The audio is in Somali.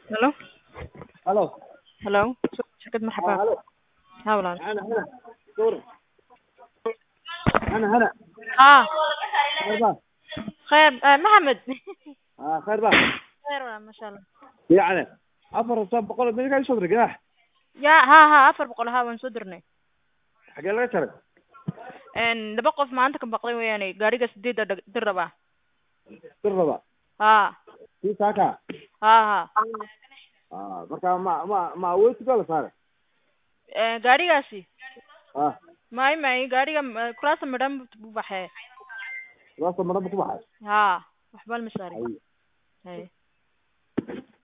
الو الو الو شركة مرحبا. الو ها والله. انا دور انا اه خير بقى. خير محمد. خير بقى. خير والله ما شاء الله. يعني افر صاب بقول من قاعد يصدر جناح ها afar boqol ها waan soo dirnay. xagee laga jaray laba qof maanta ka baqday weeyaane gaariga 8 dir rabaa. dirraba ha si saaka ha marka ma awood kala saare gaarigaasi ah may gaariga kuraasta madam buu baxay. wasa maraba ku baxay ha waxba ma saarin. hay